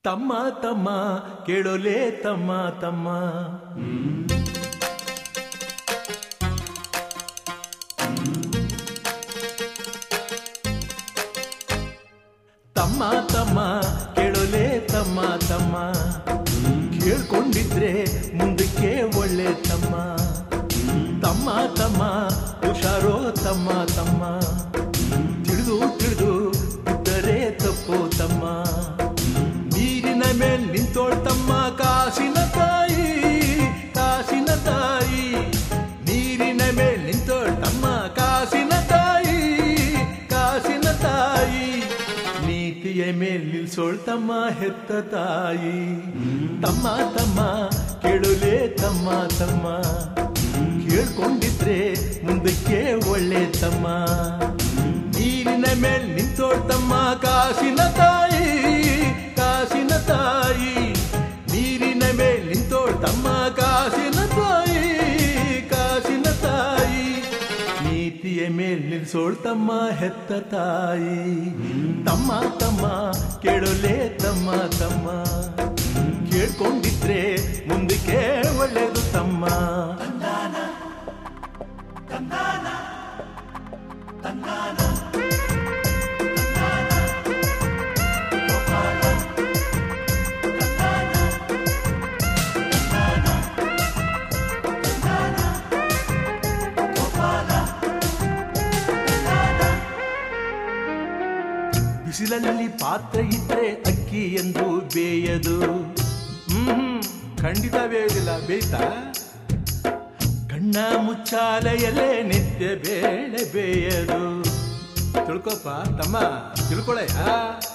ತಮ್ಮ ತಮ್ಮ ಕೇಳೋಲೆ ತಮ್ಮ ತಮ್ಮ ತಮ್ಮ ತಮ್ಮ ಕೇಳೋಲೆ ತಮ್ಮ ತಮ್ಮ ಕೇಳ್ಕೊಂಡಿದ್ರೆ ಮುಂದಕ್ಕೆ ಒಳ್ಳೆ ತಮ್ಮ ತಮ್ಮ ತಮ್ಮ ಹುಷಾರೋ ತಮ್ಮ ತಮ್ಮ ತಿಳಿದು ತಿಳಿದು ಬಿಟ್ಟರೆ ತಪ್ಪು ತಮ್ಮ ನೀರಿನ ಮೇಲೆ ನಿಂತೋಳ್ ತಮ್ಮ ಕಾಸಿನ ತಾಯಿ ಕಾಸಿನ ತಾಯಿ ನೀರಿನ ಮೇಲೆ ನಿಂತೋಳ್ ತಮ್ಮ ಕಾಸಿನ ತಾಯಿ ಕಾಸಿನ ತಾಯಿ ನೀತಿಯ ಮೇಲೆ ನಿಲ್ಸೋಳ್ ತಮ್ಮ ಹೆತ್ತ ತಾಯಿ ತಮ್ಮ ತಮ್ಮ ಕೇಳೋಲೆ ತಮ್ಮ ತಮ್ಮ ಕೇಳ್ಕೊಂಡಿದ್ರೆ ಮುಂದಕ್ಕೆ ಒಳ್ಳೆ ತಮ್ಮ ನೀರಿನ ಮೇಲೆ ನಿಂತೋಳ್ ತಮ್ಮ ಕಾಸಿನ ತಾಯಿ ಕಾಸಿನ ತಾಯಿ ನೀರಿನ ಮೇಲೆ ನಿಂತೋಳ್ ತಮ್ಮ ಕಾಸಿನ ತಾಯಿ ಕಾಸಿನ ತಾಯಿ ನೀತಿಯ ಮೇಲೆ ನಿಲ್ಸೋಳ್ ತಮ್ಮ ಹೆತ್ತ ತಾಯಿ ತಮ್ಮ ತಮ್ಮ ಕೇಳೋಲೆ ತಮ್ಮ ತಮ್ಮ ಕೇಳ್ಕೊಂಡಿದ್ರೆ ಮುಂದಕ್ಕೆ ಒಳ್ಳೆದು ತಮ್ಮ ಬಿಸಿಲಲ್ಲಿ ಪಾತ್ರೆ ಇದ್ರೆ ಅಕ್ಕಿ ಎಂದು ಬೇಯದು ಖಂಡಿತ ಬೇಯುವುದಿಲ್ಲ ಬೇಯ್ತಾ ಕಣ್ಣ ಮುಚ್ಚಾಲೆಯಲ್ಲೇ ನಿತ್ಯ ಬೇಳೆ ಬೇಯದು ತಿಳ್ಕೊಪ್ಪ ತಮ್ಮ ತಿಳ್ಕೊಳಯ್ಯ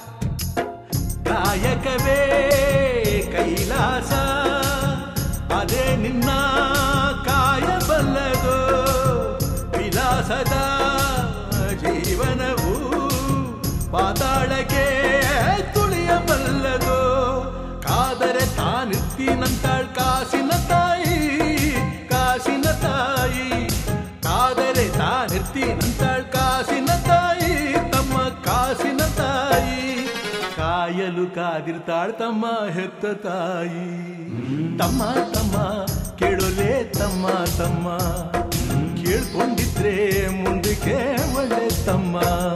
ಕಾಯಕವೇ ಕೈಲಾಸ ಅದೇ ನಿನ್ನ ಕಾಯಬಲ್ಲದು ವಿಲಾಸದ ಜೀವನವು ಪಾತಾಳಕ್ಕೆ ತುಳಿಯಬಲ್ಲದು ಕಾದರೆ ತಾನಿರ್ತೀನಂತಾಳ್ ಕಾಸಿನ ತಾಯಿ ಕಾಸಿನ ತಾಯಿ ಕಾದರೆ ತಾನಿರ್ತೀನಂತಾಳ್ ಕಾಸಿನ ತಾಯಿ ತಮ್ಮ ಕಾಸಿನ ತಾಯಿ ಕಾಯಲು ಕಾದಿರ್ತಾಳ್ ತಮ್ಮ ಹೆತ್ತ ತಾಯಿ ತಮ್ಮ ತಮ್ಮ ಕೇಳೋಲೆ ತಮ್ಮ ತಮ್ಮ ಕೇಳ್ಕೊಂಡಿದ್ರೆ ಮುಂದಕ್ಕೆ ಒಳ್ಳೆ ತಮ್ಮ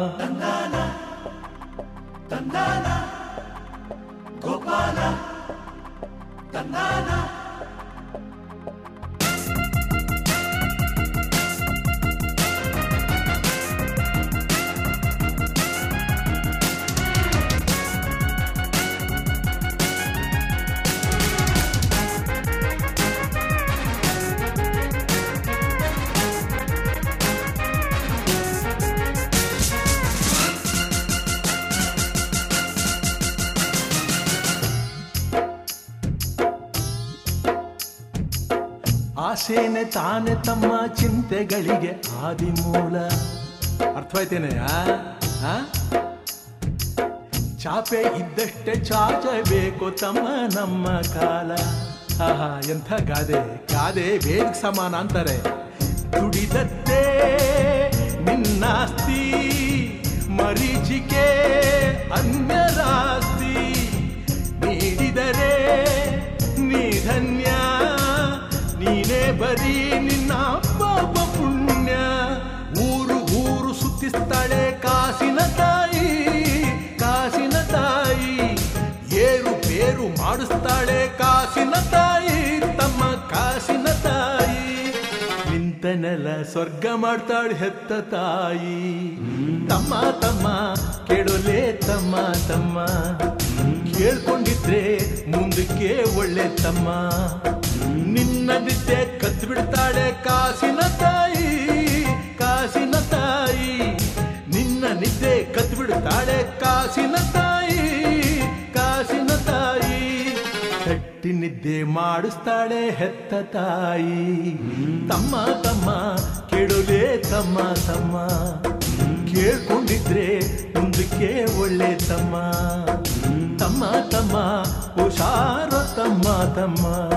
ತಂದಾನ ಗೋಪಾಲ ತಂದಾನ ಆಸೇನೆ ತಾನೆ ತಮ್ಮ ಚಿಂತೆಗಳಿಗೆ ಆದಿಮೂಲ ಅರ್ಥವಾಯ್ತೇನೆ ಚಾಪೆ ಇದ್ದಷ್ಟೇ ಚಾಚಬೇಕು ತಮ್ಮ ನಮ್ಮ ಕಾಲ ಆಹಾ ಎಂಥ ಗಾದೆ ಗಾದೆ ಬೇಗ ಸಮಾನ ಅಂತಾರೆ ದುಡಿದದ್ದೇ ನಿನ್ನಾಸ್ತಿ ಮರೀಚಿಕೆ ಅನ್ಯರಾಸ್ತಿ ನೀಡಿದರೆ ನೀ ಧನ್ಯ ನೀನೇ ಬರೀ ನಿನ್ನ ಪಾಪ ಪುಣ್ಯ ಊರು ಊರು ಸುತ್ತಿಸ್ತಾಳೆ ಕಾಸಿನ ತಾಯಿ ಕಾಸಿನ ತಾಯಿ ಏರು ಬೇರು ಮಾಡಿಸ್ತಾಳೆ ಕಾಸಿನ ತಾಯಿ ತಮ್ಮ ಕಾಸಿನ ತಾಯಿ ನಿಂತನೆಲ್ಲ ಸ್ವರ್ಗ ಮಾಡ್ತಾಳೆ ಹೆತ್ತ ತಾಯಿ ತಮ್ಮ ತಮ್ಮ ಕೇಳೋಲೆ ತಮ್ಮ ತಮ್ಮ ಕೇಳ್ಕೊಂಡಿದ್ರೆ ಮುಂದಕ್ಕೆ ಒಳ್ಳೆ ತಮ್ಮ ನಿನ್ನ ನಿದ್ದೆ ಕದ್ದು ಬಿಡ್ತಾಳೆ ಕಾಸಿನ ತಾಯಿ ಕಾಸಿನ ತಾಯಿ ನಿನ್ನ ನಿದ್ದೆ ಕದ್ದು ಬಿಡ್ತಾಳೆ ಕಾಸಿನ ತಾಯಿ ಕಾಸಿನ ತಾಯಿ ತಟ್ಟಿ ನಿದ್ದೆ ಮಾಡಿಸ್ತಾಳೆ ಹೆತ್ತ ತಾಯಿ ತಮ್ಮ ತಮ್ಮ ಕೇಳೋಲೆ ತಮ್ಮ ತಮ್ಮ ಕೇಳ್ಕೊಂಡಿದ್ರೆ ಮುಂದಕ್ಕೆ ಒಳ್ಳೆ ತಮ್ಮ ತಮ್ಮ ತಮ್ಮ ಹುಷಾರೋ ತಮ್ಮ ತಮ್ಮ